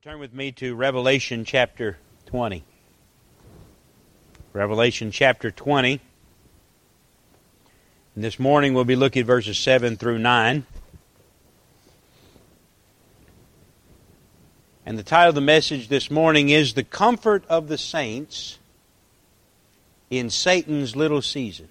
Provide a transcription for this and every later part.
Turn with me to Revelation chapter 20. Revelation chapter 20. And this morning we'll be looking at verses 7 through 9. And the title of the message this morning is The Comfort of the Saints in Satan's Little Season.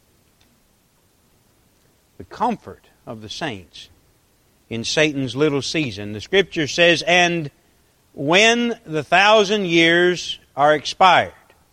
The comfort of the saints in Satan's little season. The Scripture says, "And when the 1,000 years are expired,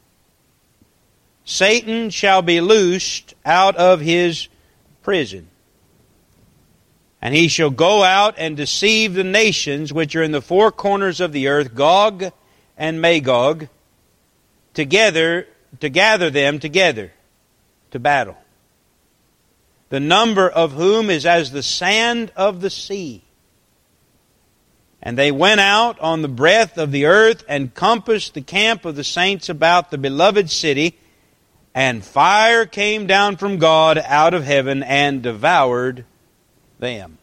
Satan shall be loosed out of his prison, and he shall go out and deceive the nations which are in the four corners of the earth, Gog and Magog, to gather them together to battle, the number of whom is as the sand of the sea. And they went out on the breadth of the earth and compassed the camp of the saints about the beloved city, and fire came down from God out of heaven and devoured them."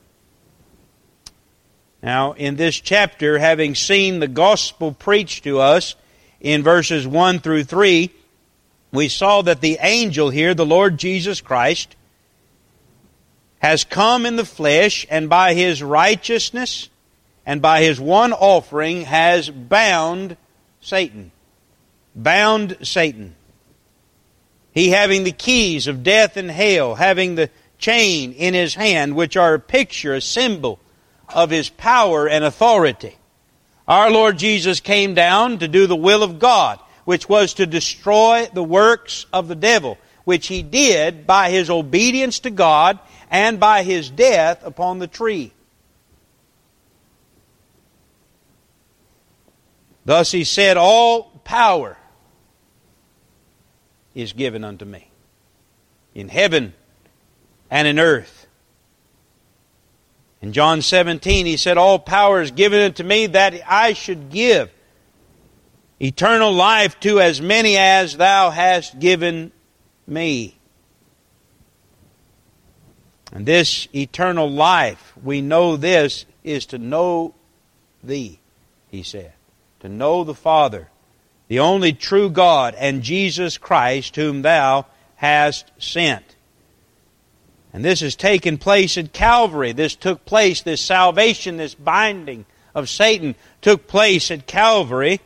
Now, in this chapter, having seen the gospel preached to us in verses 1 through 3, we saw that the angel here, the Lord Jesus Christ, has come in the flesh, and by His righteousness and by His one offering has bound Satan. Bound Satan. He having the keys of death and hell, having the chain in His hand, which are a picture, a symbol of His power and authority. Our Lord Jesus came down to do the will of God, which was to destroy the works of the devil, which He did by His obedience to God and by His death upon the tree. Thus He said, "All power is given unto me, in heaven and in earth." In John 17 He said, "All power is given unto me, that I should give eternal life to as many as Thou hast given me." And this eternal life, we know this, is to know Thee, He said. To know the Father, the only true God, and Jesus Christ, whom Thou hast sent. And this has taken place at Calvary. This took place, this salvation, this binding of Satan took place at Calvary,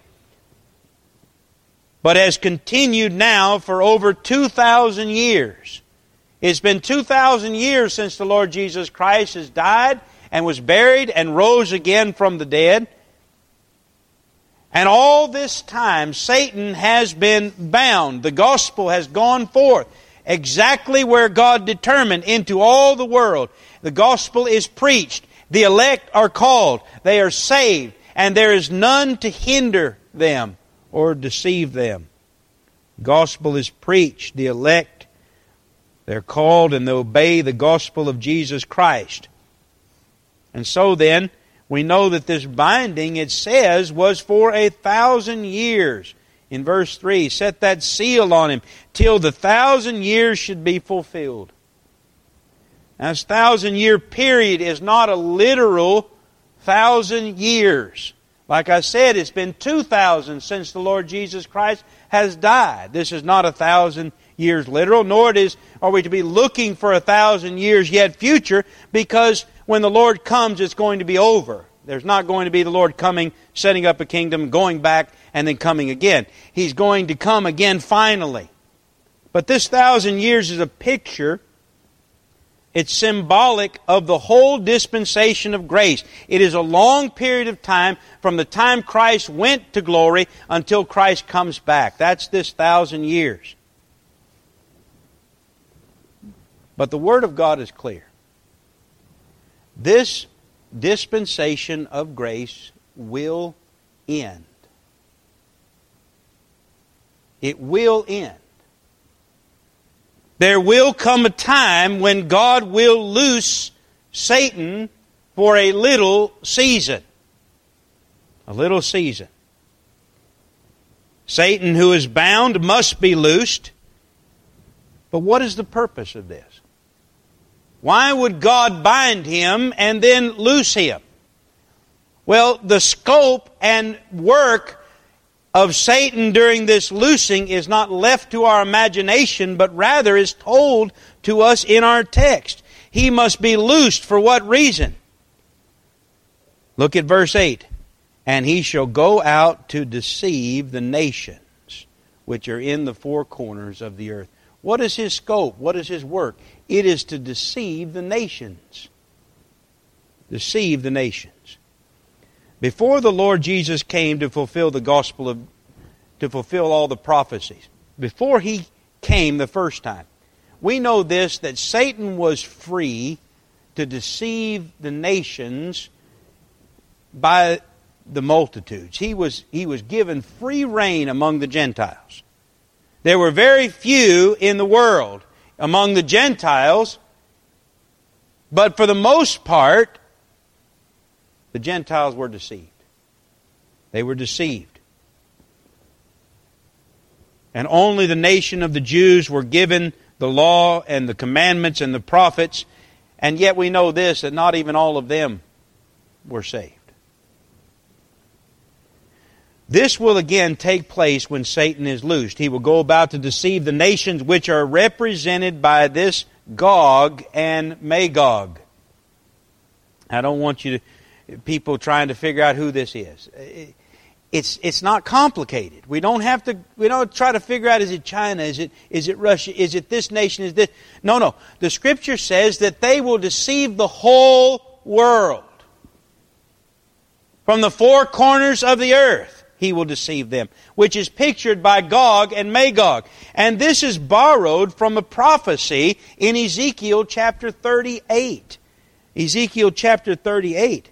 but has continued now for over 2,000 years. It's been 2,000 years since the Lord Jesus Christ has died and was buried and rose again from the dead. And all this time, Satan has been bound. The gospel has gone forth exactly where God determined, into all the world. The gospel is preached. The elect are called. They are saved. And there is none to hinder them or deceive them. The gospel is preached. The elect, they're called, and they obey the gospel of Jesus Christ. And so then, we know that this binding, it says, was for 1,000 years. In verse 3, "Set that seal on him till the 1,000 years should be fulfilled." Now, this 1,000-year period is not a literal 1,000 years. Like I said, it's been 2,000 since the Lord Jesus Christ has died. This is not 1,000 years literal, nor are we to be looking for 1,000 years yet future, because when the Lord comes, it's going to be over. There's not going to be the Lord coming, setting up a kingdom, going back, and then coming again. He's going to come again finally. But this 1,000 years is a picture. It's symbolic of the whole dispensation of grace. It is a long period of time from the time Christ went to glory until Christ comes back. That's this 1,000 years. But the Word of God is clear. This dispensation of grace will end. It will end. There will come a time when God will loose Satan for a little season. A little season. Satan, who is bound, must be loosed. But what is the purpose of this? Why would God bind him and then loose him? Well, the scope and work of Satan during this loosing is not left to our imagination, but rather is told to us in our text. He must be loosed for what reason? Look at verse 8. And he shall go out to deceive the nations which are in the four corners of the earth. What is his scope? What is his work? It is to deceive the nations. Deceive the nations. Before the Lord Jesus came to fulfill the gospel to fulfill all the prophecies, before He came the first time, we know this, that Satan was free to deceive the nations by the multitudes. He was given free rein among the Gentiles. There were very few in the world among the Gentiles, but for the most part, the Gentiles were deceived. They were deceived. And only the nation of the Jews were given the law and the commandments and the prophets, and yet we know this, that not even all of them were saved. This will again take place when Satan is loosed. He will go about to deceive the nations which are represented by this Gog and Magog. I don't want people trying to figure out who this is. It's not complicated. We don't try to figure out, is it China, is it Russia, is it this nation, is this? No. The Scripture says that they will deceive the whole world. From the four corners of the earth, He will deceive them, which is pictured by Gog and Magog. And this is borrowed from a prophecy in Ezekiel chapter 38. Ezekiel chapter 38.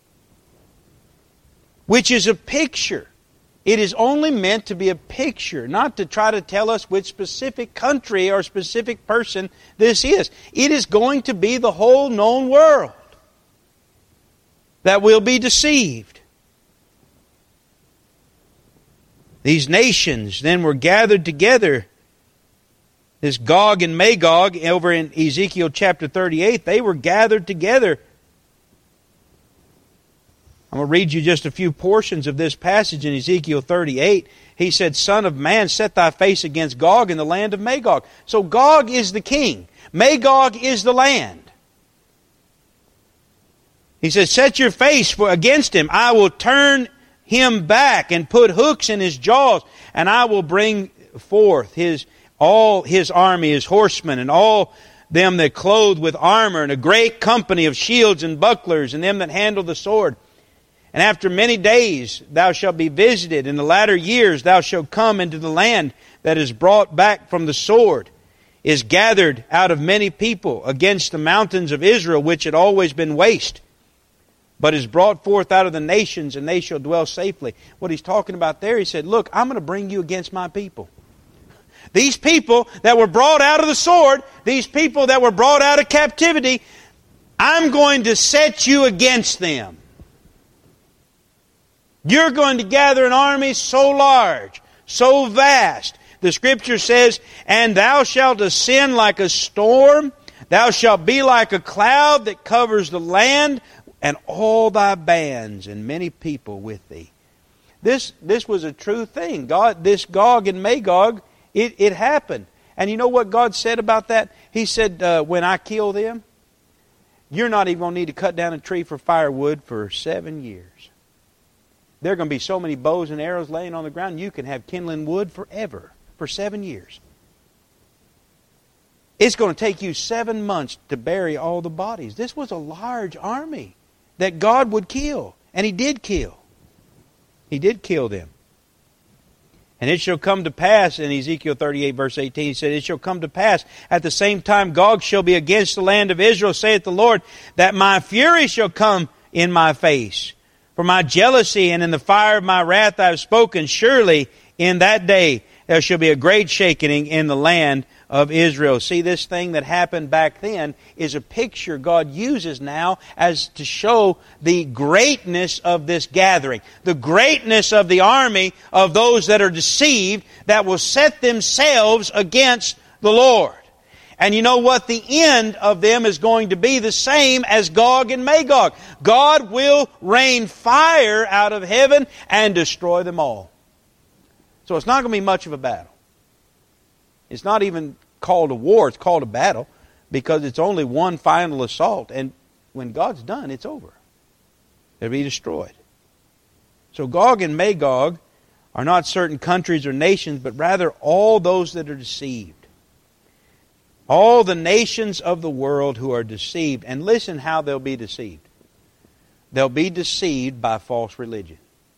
Which is a picture. It is only meant to be a picture, not to try to tell us which specific country or specific person this is. It is going to be the whole known world that will be deceived. These nations then were gathered together. This Gog and Magog over in Ezekiel chapter 38, they were gathered together. I'm going to read you just a few portions of this passage in Ezekiel 38. He said, Son of man, set thy face against Gog in the land of Magog. So Gog is the king. Magog is the land. He says, set your face against him. I will turn him back and put hooks in his jaws, and I will bring forth all his army, his horsemen, and all them that clothe with armor, and a great company of shields and bucklers, and them that handle the sword. And after many days thou shalt be visited. In the latter years thou shalt come into the land that is brought back from the sword, is gathered out of many people against the mountains of Israel, which had always been waste, but is brought forth out of the nations, and they shall dwell safely. What he's talking about there, he said, look, I'm going to bring you against my people. These people that were brought out of the sword, these people that were brought out of captivity, I'm going to set you against them. You're going to gather an army so large, so vast. The Scripture says, and thou shalt ascend like a storm, thou shalt be like a cloud that covers the land, and all thy bands and many people with thee. This was a true thing. This Gog and Magog, it happened. And you know what God said about that? He said, when I kill them, you're not even going to need to cut down a tree for firewood for 7 years. There are going to be so many bows and arrows laying on the ground, you can have kindling wood forever, for 7 years. It's going to take you 7 months to bury all the bodies. This was a large army that God would kill. And He did kill. He did kill them. And it shall come to pass, in Ezekiel 38 verse 18, he said, it shall come to pass, at the same time Gog shall be against the land of Israel, saith the Lord, that my fury shall come in my face. For my jealousy and in the fire of my wrath I have spoken. Surely in that day there shall be a great shaking in the land of Israel. See, this thing that happened back then is a picture God uses now as to show the greatness of this gathering. The greatness of the army of those that are deceived that will set themselves against the Lord. And you know what? The end of them is going to be the same as Gog and Magog. God will rain fire out of heaven and destroy them all. So it's not going to be much of a battle. It's not even called a war, it's called a battle, because it's only one final assault. And when God's done, it's over. They'll be destroyed. So Gog and Magog are not certain countries or nations, but rather all those that are deceived. All the nations of the world who are deceived. And listen how they'll be deceived. They'll be deceived by false religion.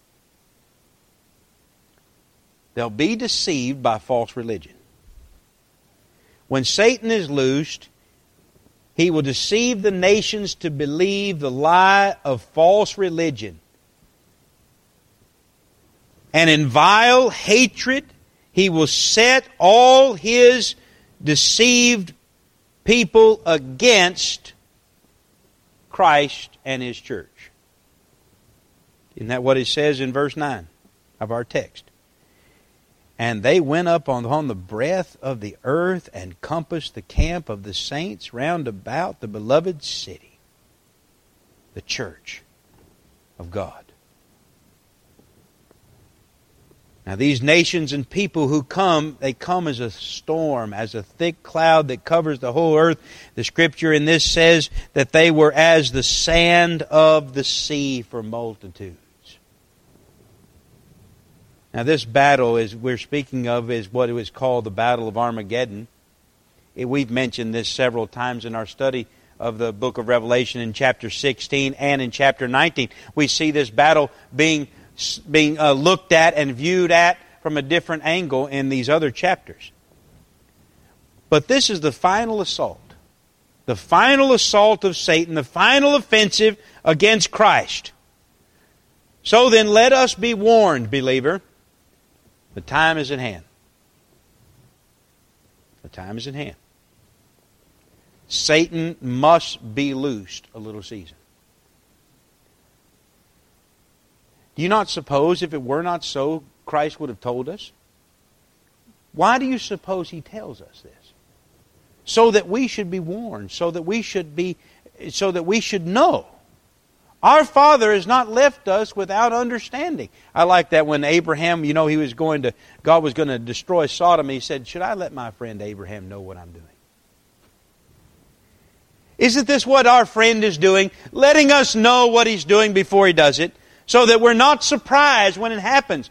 They'll be deceived by false religion. When Satan is loosed, he will deceive the nations to believe the lie of false religion. And in vile hatred, he will set all his deceived people against Christ and His church. Isn't that what it says in verse 9 of our text? And they went up on the breadth of the earth and compassed the camp of the saints round about the beloved city, the church of God. Now these nations and people who come, they come as a storm, as a thick cloud that covers the whole earth. The scripture in this says that they were as the sand of the sea for multitudes. Now this battle is we're speaking of is what it was called the Battle of Armageddon. We've mentioned this several times in our study of the book of Revelation in chapter 16 and in chapter 19. We see this battle being looked at and viewed at from a different angle in these other chapters. But this is the final assault. The final assault of Satan, the final offensive against Christ. So then let us be warned, believer. The time is at hand. The time is at hand. Satan must be loosed a little season. Do you not suppose if it were not so, Christ would have told us? Why do you suppose He tells us this? So that we should be warned, so that we should know. Our Father has not left us without understanding. I like that when Abraham, God was going to destroy Sodom, He said, should I let my friend Abraham know what I'm doing? Isn't this what our friend is doing? Letting us know what He's doing before He does it, so that we're not surprised when it happens.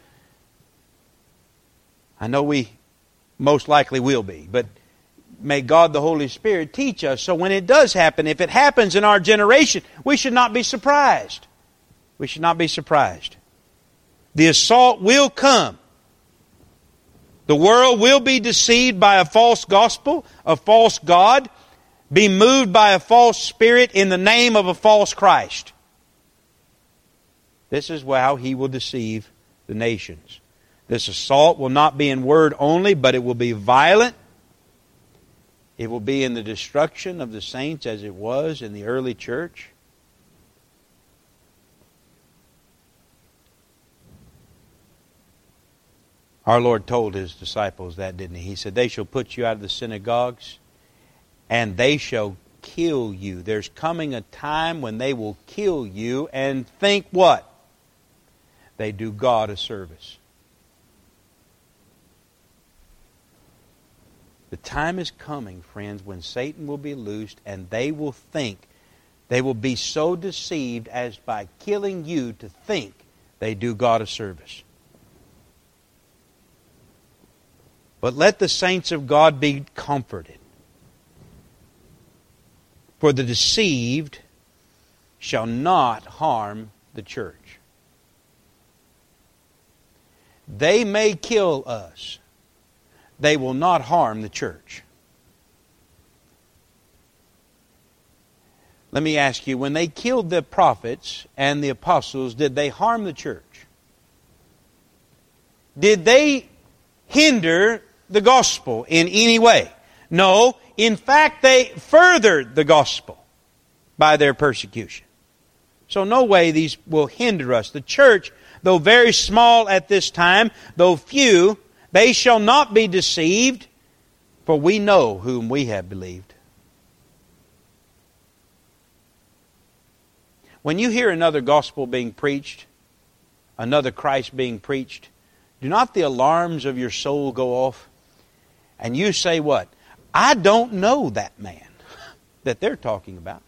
I know we most likely will be, but may God the Holy Spirit teach us so when it does happen, if it happens in our generation, we should not be surprised. We should not be surprised. The assault will come. The world will be deceived by a false gospel, a false God, be moved by a false spirit in the name of a false Christ. This is how he will deceive the nations. This assault will not be in word only, but it will be violent. It will be in the destruction of the saints as it was in the early church. Our Lord told His disciples that, didn't He? He said, they shall put you out of the synagogues, and they shall kill you. There's coming a time when they will kill you and think what? They do God a service. The time is coming, friends, when Satan will be loosed and they will think, they will be so deceived as by killing you to think they do God a service. But let the saints of God be comforted. For the deceived shall not harm the church. They may kill us. They will not harm the church. Let me ask you, when they killed the prophets and the apostles, did they harm the church? Did they hinder the gospel in any way? No. In fact, they furthered the gospel by their persecution. So no way these will hinder us. The church, though very small at this time, though few, they shall not be deceived For we know whom we have believed. When you hear another gospel being preached, another Christ being preached, do not the alarms of your soul go off? And you say what? I don't know that man that they're talking about.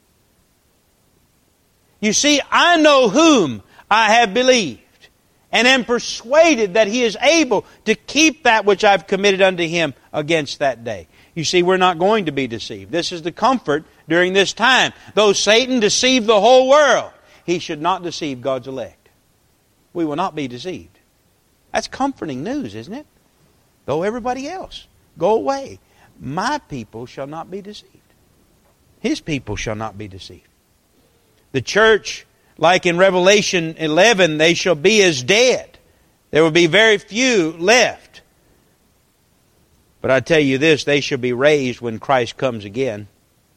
You see, I know whom I have believed, and am persuaded that He is able to keep that which I've committed unto Him against that day. You see, we're not going to be deceived. This is the comfort during this time. Though Satan deceived the whole world, he should not deceive God's elect. We will not be deceived. That's comforting news, isn't it? Though everybody else go away, my people shall not be deceived. His people shall not be deceived. The church, like in Revelation 11, they shall be as dead. There will be very few left. But I tell you this, they shall be raised when Christ comes again.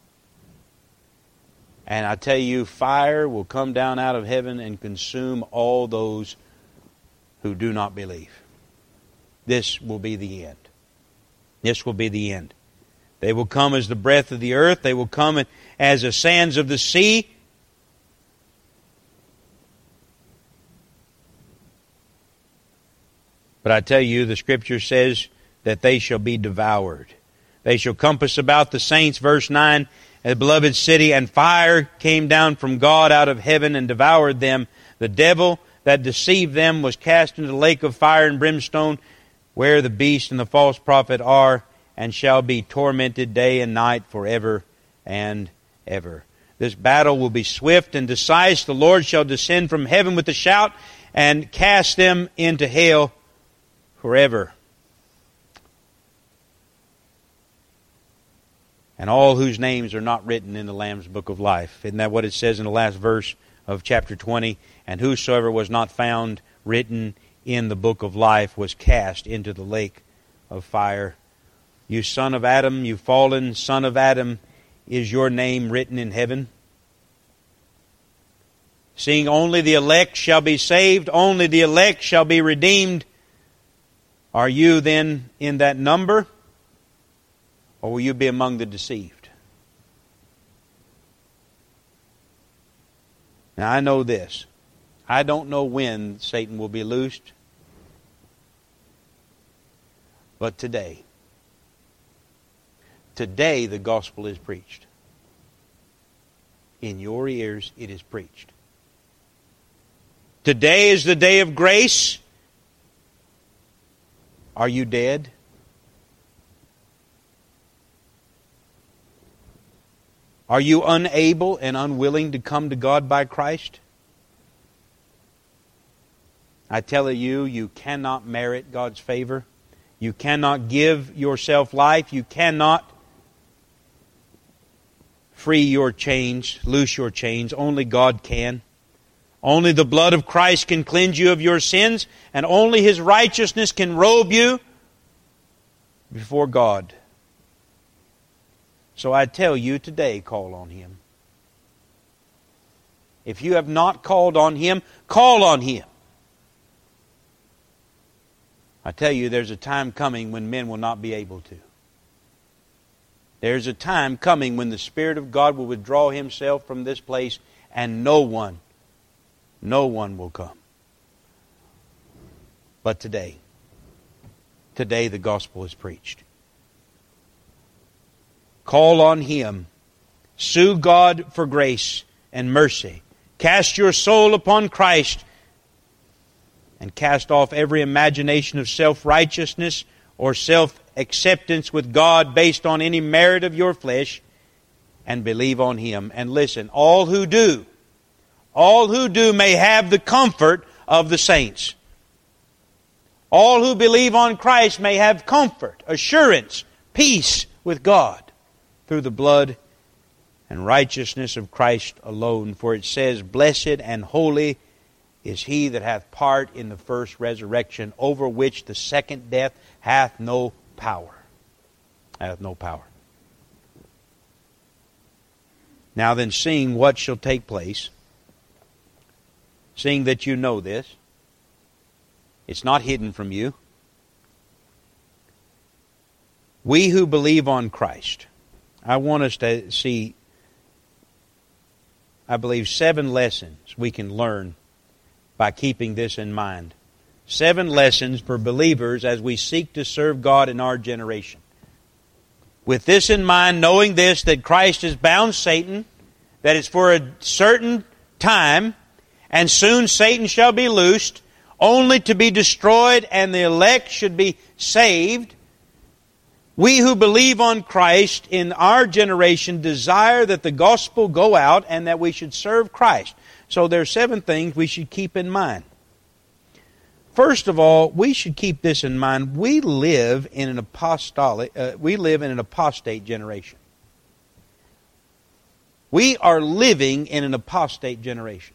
And I tell you, fire will come down out of heaven and consume all those who do not believe. This will be the end. This will be the end. They will come as the breath of the earth. They will come as the sands of the sea. But I tell you, the Scripture says that they shall be devoured. They shall compass about the saints, verse 9, a beloved city, and fire came down from God out of heaven and devoured them. The devil that deceived them was cast into the lake of fire and brimstone, where the beast and the false prophet are, and shall be tormented day and night forever and ever. This battle will be swift and decisive. The Lord shall descend from heaven with a shout and cast them into hell forever. And all whose names are not written in the Lamb's book of life. Isn't that what it says in the last verse of chapter 20? And whosoever was not found written in the book of life was cast into the lake of fire. You son of Adam, you fallen son of Adam, is your name written in heaven? Seeing only the elect shall be saved, only the elect shall be redeemed, are you then in that number? Or will you be among the deceived? Now I know this. I don't know when Satan will be loosed. But today the gospel is preached. In your ears it is preached. Today is the day of grace. Are you dead? Are you unable and unwilling to come to God by Christ? I tell you, you cannot merit God's favor. You cannot give yourself life. You cannot free your chains, loose your chains. Only God can. Only the blood of Christ can cleanse you of your sins, and only His righteousness can robe you before God. So I tell you today, call on Him. If you have not called on Him, call on Him. I tell you, there's a time coming when men will not be able to. There's a time coming when the Spirit of God will withdraw Himself from this place and no one will come. But today the gospel is preached. Call on Him. Sue God for grace and mercy. Cast your soul upon Christ and cast off every imagination of self-righteousness or self-acceptance with God based on any merit of your flesh, and believe on Him. And listen, all who do may have the comfort of the saints. All who believe on Christ may have comfort, assurance, peace with God through the blood and righteousness of Christ alone. For it says, "Blessed and holy is he that hath part in the first resurrection, over which the second death hath no power." Hath no power. Now then, seeing what shall take place, seeing that you know this, it's not hidden from you. We who believe on Christ. I want us to see, I believe, 7 lessons we can learn by keeping this in mind. 7 lessons for believers as we seek to serve God in our generation. With this in mind, knowing this, that Christ has bound Satan, that it's for a certain time, and soon Satan shall be loosed, only to be destroyed, and the elect should be saved. We who believe on Christ in our generation desire that the gospel go out and that we should serve Christ. So there are 7 things we should keep in mind. First of all, we should keep this in mind. We live in an apostate generation. We are living in an apostate generation.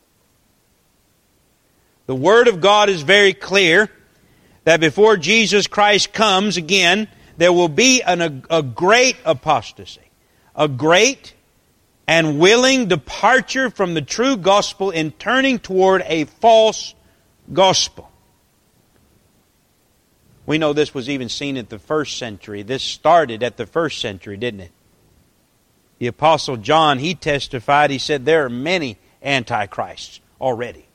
The Word of God is very clear that before Jesus Christ comes again, there will be a great apostasy, a great and willing departure from the true gospel in turning toward a false gospel. We know this was even seen at the first century. This started at the first century, didn't it? The Apostle John, he testified, he said there are many antichrists already.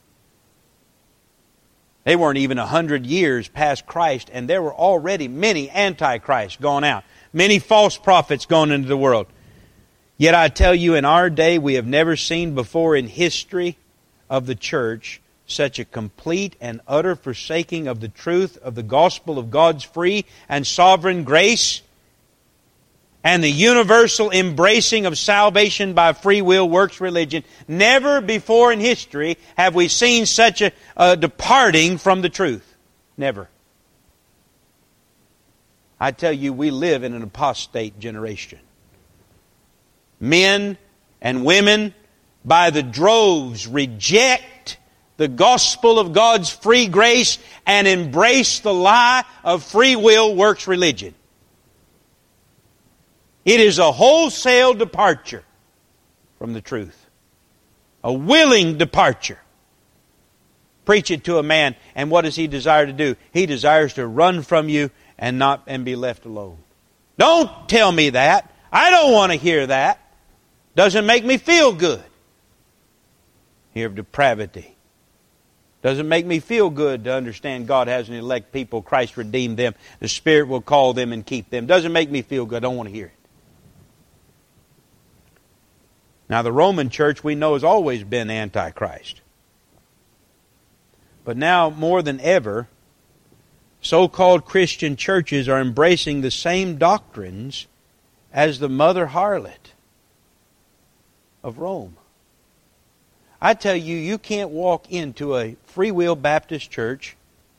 They weren't even 100 years past Christ, and there were already many antichrists gone out. Many false prophets gone into the world. Yet I tell you, in our day, we have never seen before in history of the church such a complete and utter forsaking of the truth of the gospel of God's free and sovereign grace and the universal embracing of salvation by free will works religion. Never before in history have we seen such a departing from the truth. Never. I tell you, we live in an apostate generation. Men and women by the droves reject the gospel of God's free grace and embrace the lie of free will works religion. It is a wholesale departure from the truth. A willing departure. Preach it to a man, and what does he desire to do? He desires to run from you and be left alone. Don't tell me that. I don't want to hear that. Doesn't make me feel good. Hear of depravity. Doesn't make me feel good to understand God has an elect people. Christ redeemed them. The Spirit will call them and keep them. Doesn't make me feel good. I don't want to hear it. Now the Roman church we know has always been antichrist. But now more than ever, so-called Christian churches are embracing the same doctrines as the mother harlot of Rome. I tell you, you can't walk into a Free Will Baptist church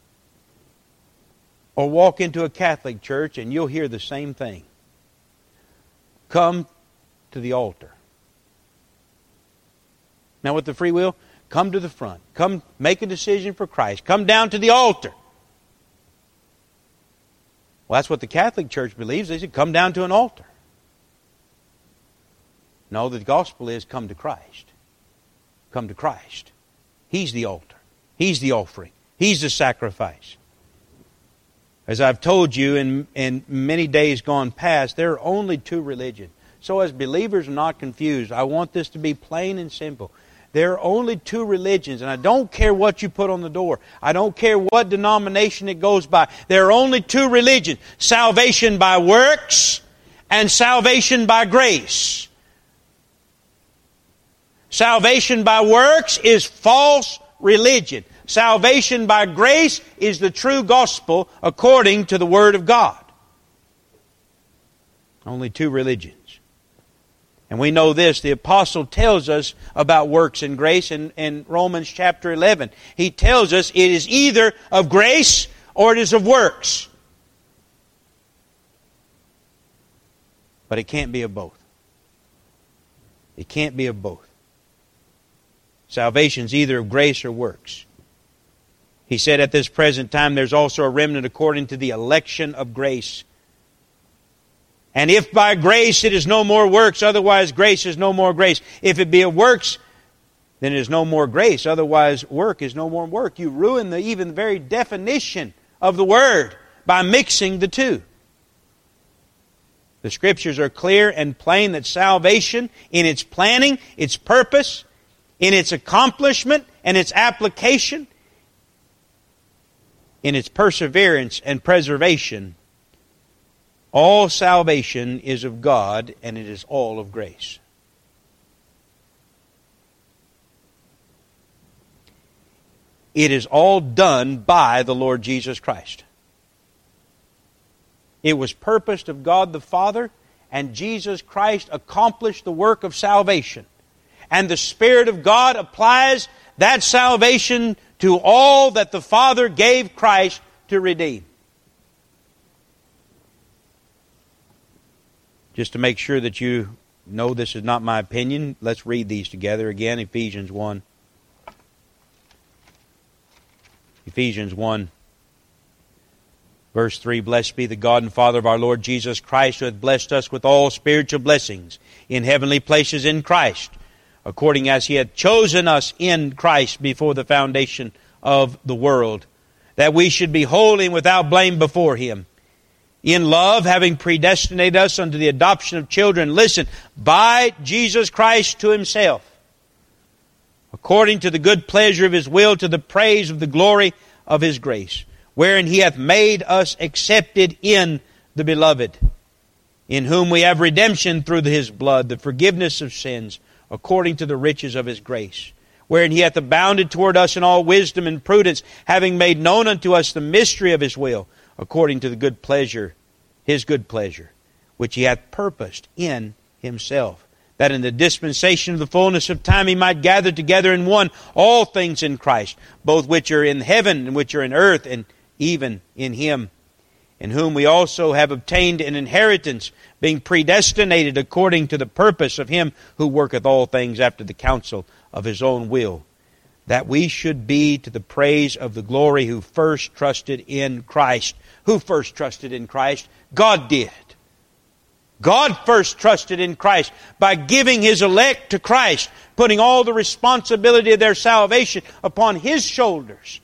or walk into a Catholic church and you'll hear the same thing. Come to the altar. Now with the free will, come to the front. Come make a decision for Christ. Come down to the altar. Well, that's what the Catholic Church believes. They say, come down to an altar. No, the gospel is come to Christ. Come to Christ. He's the altar. He's the offering. He's the sacrifice. As I've told you in many days gone past, there are only 2 religions. So as believers are not confused, I want this to be plain and simple. There are only 2 religions, and I don't care what you put on the door. I don't care what denomination it goes by. There are only 2 religions. Salvation by works and salvation by grace. Salvation by works is false religion. Salvation by grace is the true gospel according to the Word of God. Only 2 religions. And we know this, the apostle tells us about works and grace in Romans chapter 11. He tells us it is either of grace or it is of works. But it can't be of both. It can't be of both. Salvation is either of grace or works. He said at this present time there's also a remnant according to the election of grace. And if by grace it is no more works, otherwise grace is no more grace. If it be of works, then it is no more grace, otherwise work is no more work. You ruin even the very definition of the word by mixing the 2. The Scriptures are clear and plain that salvation, in its planning, its purpose, in its accomplishment and its application, in its perseverance and preservation, all salvation is of God, and it is all of grace. It is all done by the Lord Jesus Christ. It was purposed of God the Father, and Jesus Christ accomplished the work of salvation. And the Spirit of God applies that salvation to all that the Father gave Christ to redeem. Just to make sure that you know this is not my opinion, let's read these together again. Ephesians 1. Ephesians 1, verse 3, Blessed be the God and Father of our Lord Jesus Christ, who hath blessed us with all spiritual blessings in heavenly places in Christ, according as He hath chosen us in Christ before the foundation of the world, that we should be holy and without blame before Him. In love, having predestinated us unto the adoption of children, listen, by Jesus Christ to Himself, according to the good pleasure of His will, to the praise of the glory of His grace, wherein He hath made us accepted in the Beloved, in whom we have redemption through His blood, the forgiveness of sins, according to the riches of His grace, wherein He hath abounded toward us in all wisdom and prudence, having made known unto us the mystery of His will, according to the good pleasure, His good pleasure, which He hath purposed in Himself, that in the dispensation of the fullness of time He might gather together in one all things in Christ, both which are in heaven and which are in earth, and even in Him, in whom we also have obtained an inheritance, being predestinated according to the purpose of Him who worketh all things after the counsel of His own will, that we should be to the praise of the glory who first trusted in Christ. Who first trusted in Christ? God did. God first trusted in Christ by giving His elect to Christ, putting all the responsibility of their salvation upon His shoulders.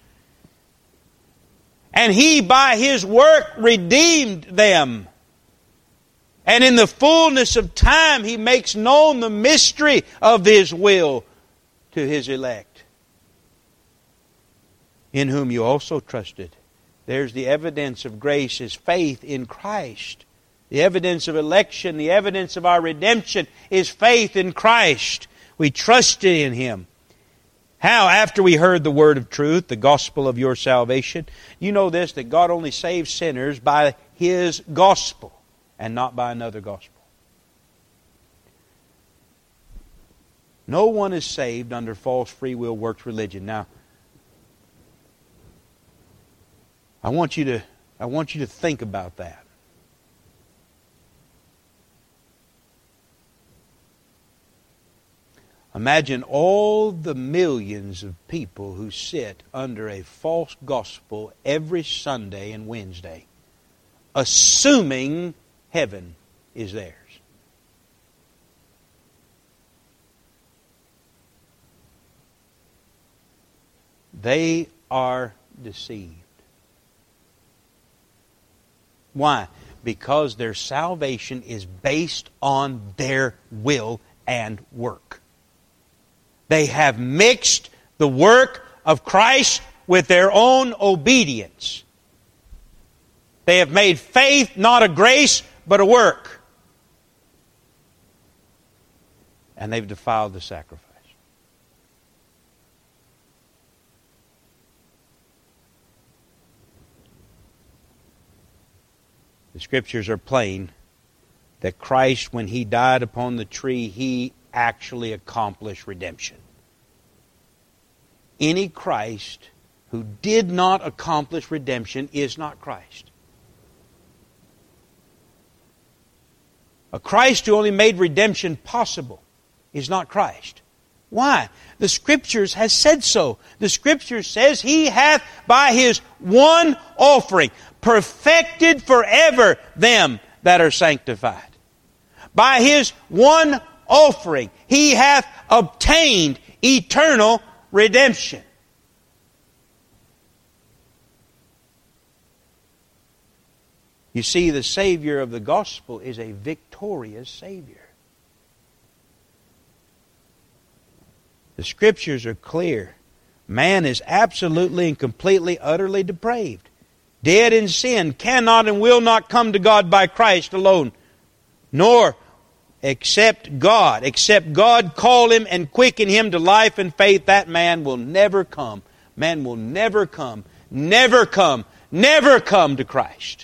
And He, by His work, redeemed them. And in the fullness of time, He makes known the mystery of His will to His elect, in whom you also trusted. There's the evidence of grace, is faith in Christ. The evidence of election, the evidence of our redemption is faith in Christ. We trusted in Him. How? After we heard the word of truth, the gospel of your salvation. You know this, that God only saves sinners by His gospel and not by another gospel. No one is saved under false free will works religion. Now, I want you to think about that. Imagine all the millions of people who sit under a false gospel every Sunday and Wednesday, assuming heaven is theirs. They are deceived. Why? Because their salvation is based on their will and work. They have mixed the work of Christ with their own obedience. They have made faith not a grace, but a work. And they've defiled the sacrifice. The Scriptures are plain that Christ, when He died upon the tree, He actually accomplished redemption. Any Christ who did not accomplish redemption is not Christ. A Christ who only made redemption possible is not Christ. Why? The Scriptures has said so. The Scripture says He hath by His one offering perfected forever them that are sanctified. By His one offering He hath obtained eternal redemption. You see, the Savior of the gospel is a victorious Savior. The Scriptures are clear. Man is absolutely and completely, utterly depraved. Dead in sin, cannot and will not come to God by Christ alone, nor except God call him and quicken him to life and faith, that man will never come. Man will never come to Christ.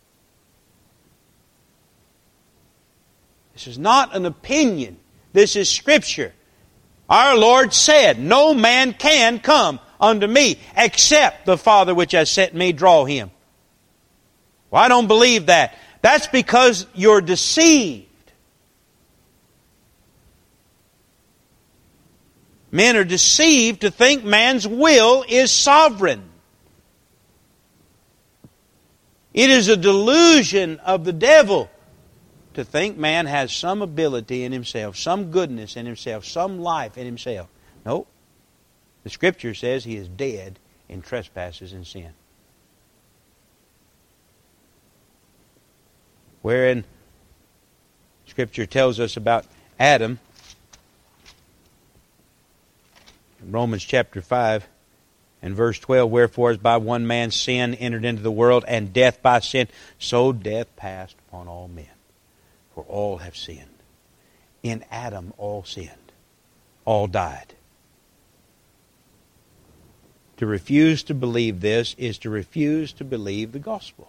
This is not an opinion. This is Scripture. Our Lord said, no man can come unto me, except the Father which has sent me draw him. Well, I don't believe that. That's because you're deceived. Men are deceived to think man's will is sovereign. It is a delusion of the devil to think man has some ability in himself, some goodness in himself, some life in himself. No. The Scripture says he is dead in trespasses and sin. Wherein Scripture tells us about Adam, in Romans chapter 5 and verse 12, wherefore as by one man's sin entered into the world, and death by sin, so death passed upon all men. For all have sinned. In Adam all sinned. All died. To refuse to believe this is to refuse to believe the gospel.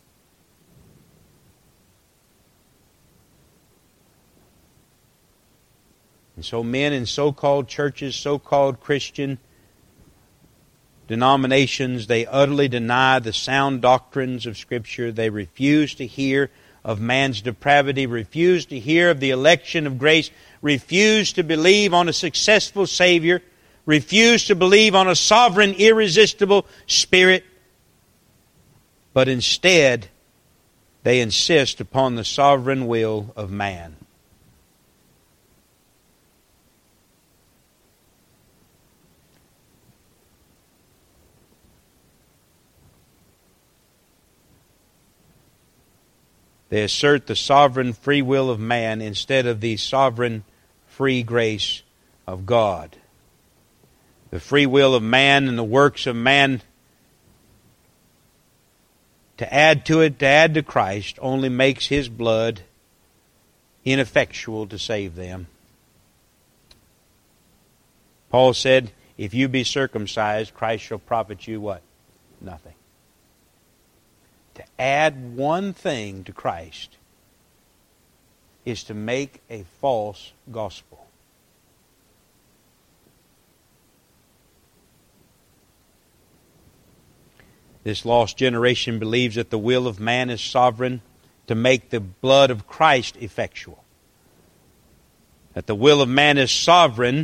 And so men in so-called churches, so-called Christian denominations, they utterly deny the sound doctrines of Scripture. They refuse to hear of man's depravity, refuse to hear of the election of grace, refuse to believe on a successful Savior, refuse to believe on a sovereign, irresistible Spirit, but instead they insist upon the sovereign will of man. They assert the sovereign free will of man instead of the sovereign free grace of God. The free will of man and the works of man, to add to Christ, only makes His blood ineffectual to save them. Paul said, if you be circumcised, Christ shall profit you what? Nothing. To add one thing to Christ is to make a false gospel. This lost generation believes that the will of man is sovereign to make the blood of Christ effectual. That the will of man is sovereign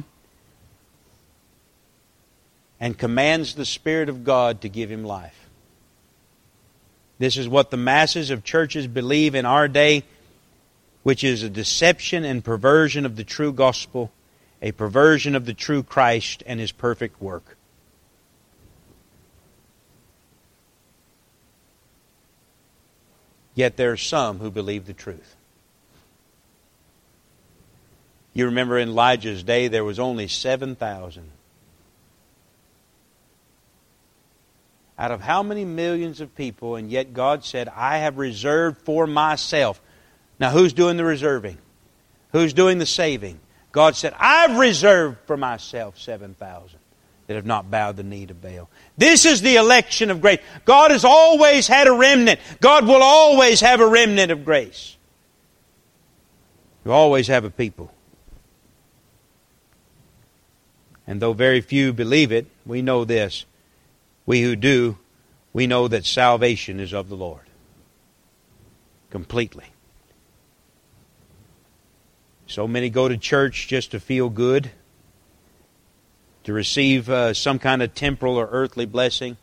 and commands the Spirit of God to give him life. This is what the masses of churches believe in our day, which is a deception and perversion of the true gospel, a perversion of the true Christ and His perfect work. Yet there are some who believe the truth. You remember in Elijah's day there was only 7,000. Out of how many millions of people, and yet God said, I have reserved for myself. Now who's doing the reserving? Who's doing the saving? God said, I've reserved for myself 7,000 that have not bowed the knee to Baal. This is the election of grace. God has always had a remnant. God will always have a remnant of grace. You always have a people. And though very few believe it, we know this. We who do, we know that salvation is of the Lord. Completely. So many go to church just to feel good, to receive some kind of temporal or earthly blessing.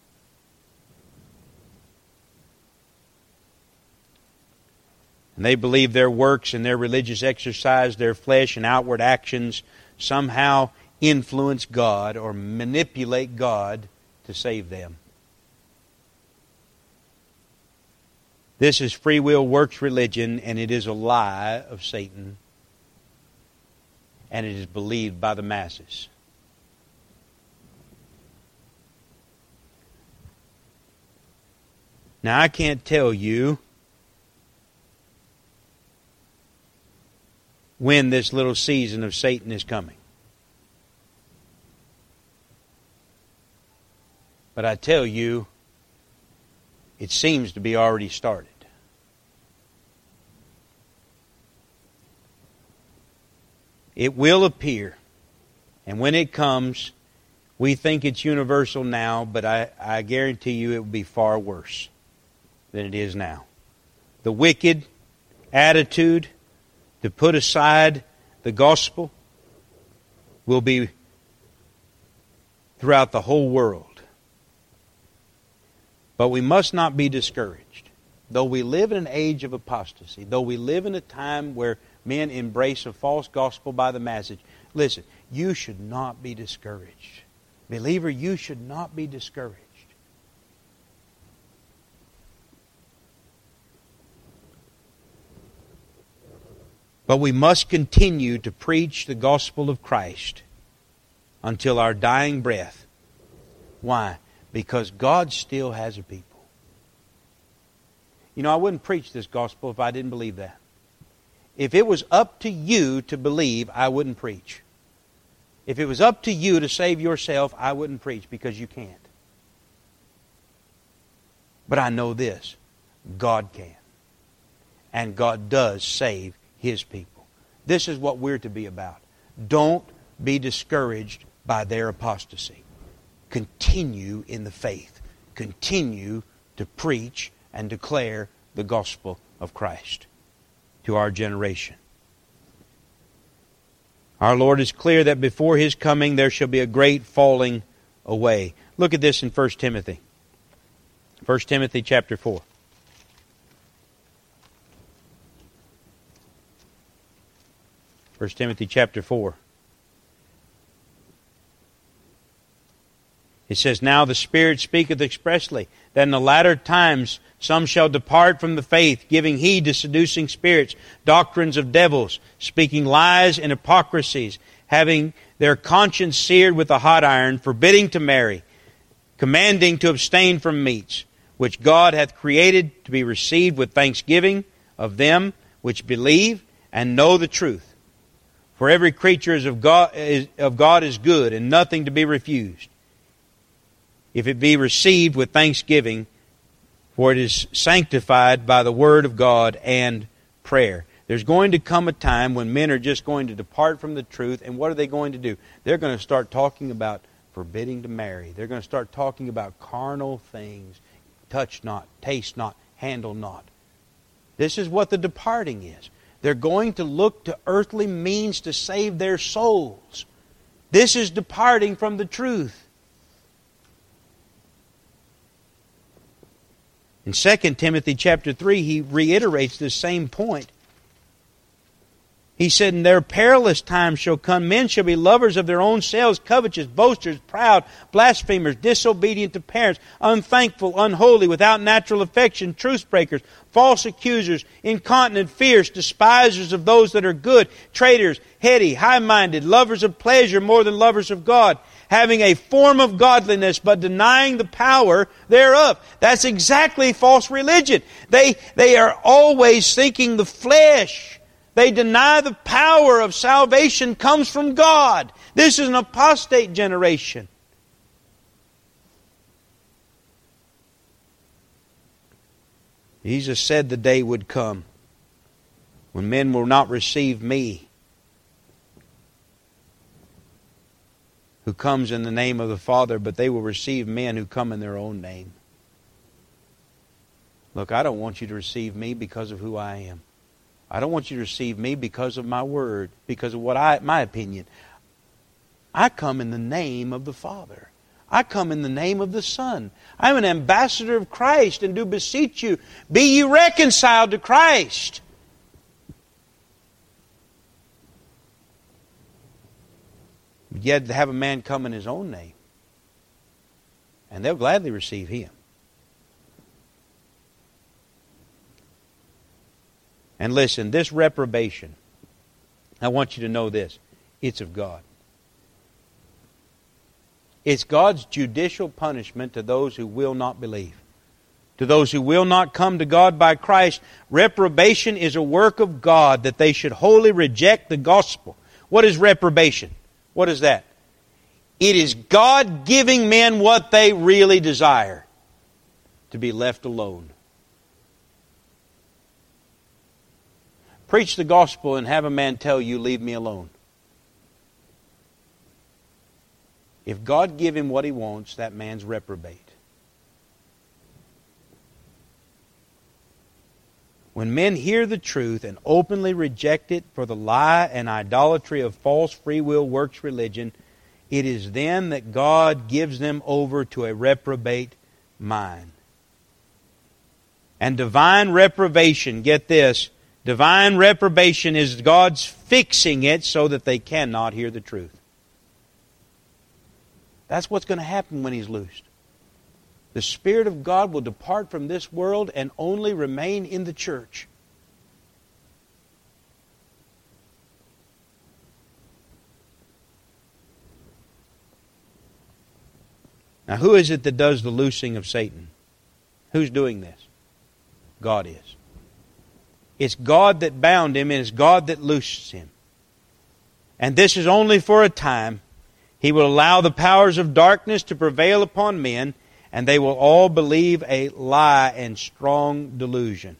And they believe their works and their religious exercise, their flesh and outward actions somehow influence God or manipulate God to save them. This is free will works religion, and it is a lie of Satan, and it is believed by the masses. Now, I can't tell you when this little season of Satan is coming. But I tell you, it seems to be already started. It will appear, and when it comes, we think it's universal now, but I guarantee you it will be far worse than it is now. The wicked attitude to put aside the gospel will be throughout the whole world. But we must not be discouraged. Though we live in an age of apostasy, though we live in a time where men embrace a false gospel by the masses, listen, you should not be discouraged. Believer, you should not be discouraged. But we must continue to preach the gospel of Christ until our dying breath. Why? Because God still has a people. You know, I wouldn't preach this gospel if I didn't believe that. If it was up to you to believe, I wouldn't preach. If it was up to you to save yourself, I wouldn't preach, because you can't. But I know this: God can. And God does save His people. This is what we're to be about. Don't be discouraged by their apostasy. Continue in the faith. Continue to preach and declare the gospel of Christ to our generation. Our Lord is clear that before His coming there shall be a great falling away. Look at this in 1 Timothy. 1 Timothy chapter 4. 1 Timothy chapter 4. It says, "Now the Spirit speaketh expressly, that in the latter times some shall depart from the faith, giving heed to seducing spirits, doctrines of devils, speaking lies and hypocrisies, having their conscience seared with a hot iron, forbidding to marry, commanding to abstain from meats, which God hath created to be received with thanksgiving of them which believe and know the truth. For every creature of God is good, and nothing to be refused, if it be received with thanksgiving, for it is sanctified by the word of God and prayer." There's going to come a time when men are just going to depart from the truth, and what are they going to do? They're going to start talking about forbidding to marry. They're going to start talking about carnal things. Touch not, taste not, handle not. This is what the departing is. They're going to look to earthly means to save their souls. This is departing from the truth. In 2 Timothy chapter 3, he reiterates this same point. He said, "In their perilous times shall come, men shall be lovers of their own selves, covetous, boasters, proud, blasphemers, disobedient to parents, unthankful, unholy, without natural affection, truce breakers, false accusers, incontinent, fierce, despisers of those that are good, traitors, heady, high-minded, lovers of pleasure more than lovers of God, having a form of godliness, but denying the power thereof." That's exactly false religion. They are always thinking the flesh. They deny the power of salvation comes from God. This is an apostate generation. Jesus said the day would come when men will not receive me, who comes in the name of the Father, but they will receive men who come in their own name. Look, I don't want you to receive me because of who I am. I don't want you to receive me because of my word, because of my opinion. I come in the name of the Father. I come in the name of the Son. I'm an ambassador of Christ, and do beseech you, be ye reconciled to Christ. But yet to have a man come in his own name, and they'll gladly receive him. And listen, this reprobation, I want you to know this, it's of God. It's God's judicial punishment to those who will not believe. To those who will not come to God by Christ, reprobation is a work of God that they should wholly reject the gospel. What is reprobation? What is that? It is God giving men what they really desire, to be left alone. Preach the gospel and have a man tell you, leave me alone. If God give him what he wants, that man's reprobate. When men hear the truth and openly reject it for the lie and idolatry of false free will works religion, it is then that God gives them over to a reprobate mind. And divine reprobation, get this, divine reprobation is God's fixing it so that they cannot hear the truth. That's what's going to happen when He's loosed. The Spirit of God will depart from this world and only remain in the church. Now, who is it that does the loosing of Satan? Who's doing this? God is. It's God that bound him, and it's God that looses him. And this is only for a time. He will allow the powers of darkness to prevail upon men, and they will all believe a lie and strong delusion.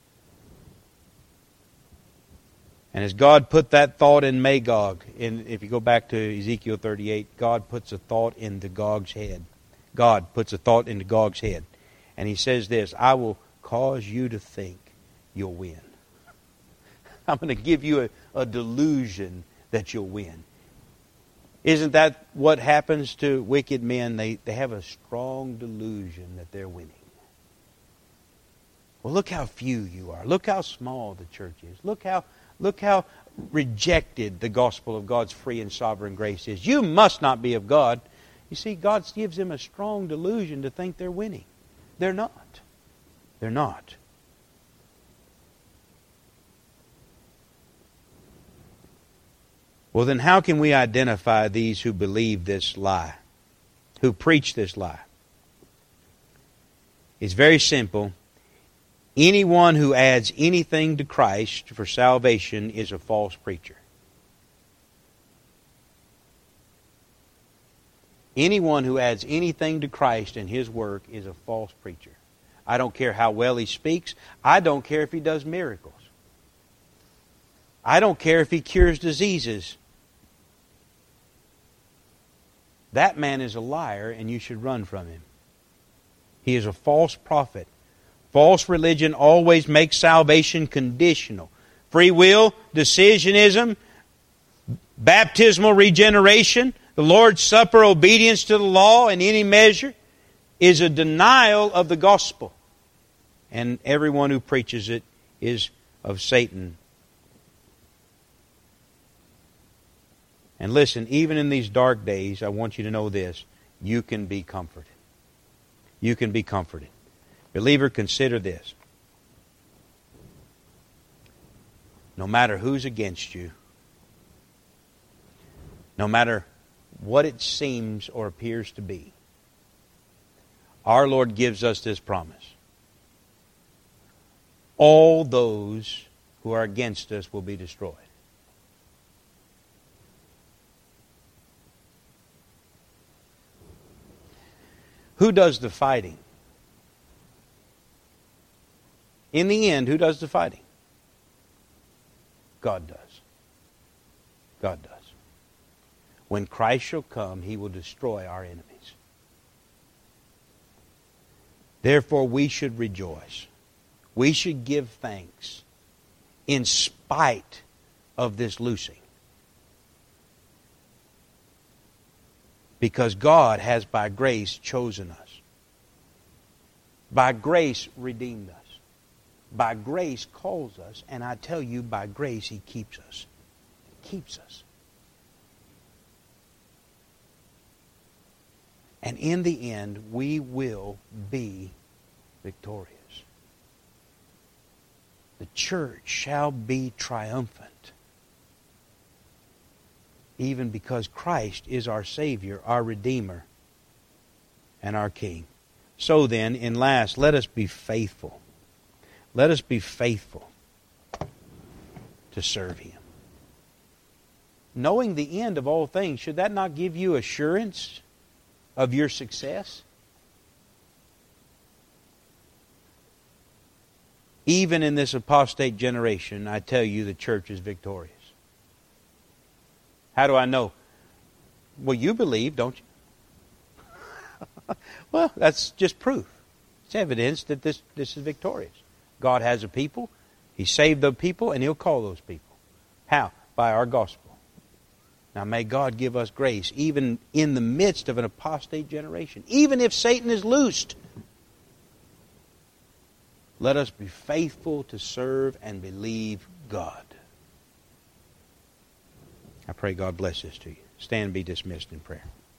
And as God put that thought in Magog, if you go back to Ezekiel 38, God puts a thought into Gog's head. God puts a thought into Gog's head. And He says this, I will cause you to think you'll win. I'm going to give you a delusion that you'll win. Isn't that what happens to wicked men? They have a strong delusion that they're winning. Well, look how few you are. Look how small the church is. Look how rejected the gospel of God's free and sovereign grace is. You must not be of God. You see, God gives them a strong delusion to think they're winning. They're not. They're not. Well, then how can we identify these who believe this lie, who preach this lie? It's very simple. Anyone who adds anything to Christ for salvation is a false preacher. Anyone who adds anything to Christ and His work is a false preacher. I don't care how well he speaks. I don't care if he does miracles. I don't care if he cures diseases. That man is a liar, and you should run from him. He is a false prophet. False religion always makes salvation conditional. Free will, decisionism, baptismal regeneration, the Lord's Supper obedience to the law in any measure is a denial of the gospel. And everyone who preaches it is of Satan. And listen, even in these dark days, I want you to know this. You can be comforted. You can be comforted. Believer, consider this. No matter who's against you, no matter what it seems or appears to be, our Lord gives us this promise. All those who are against us will be destroyed. Who does the fighting? In the end, who does the fighting? God does. God does. When Christ shall come, He will destroy our enemies. Therefore, we should rejoice. We should give thanks in spite of this loosing. Because God has by grace chosen us. By grace redeemed us. By grace calls us. And I tell you, by grace He keeps us. He keeps us. And in the end, we will be victorious. the church shall be triumphant, even because Christ is our Savior, our Redeemer, and our King. So then, in last, let us be faithful. Let us be faithful to serve Him. Knowing the end of all things, should that not give you assurance of your success? Even in this apostate generation, I tell you, the church is victorious. How do I know? Well, you believe, don't you? Well, that's just proof. It's evidence that this is victorious. God has a people. He saved the people, and He'll call those people. How? By our gospel. Now may God give us grace, even in the midst of an apostate generation. Even if Satan is loosed, let us be faithful to serve and believe God. I pray God bless this to you. Stand and be dismissed in prayer.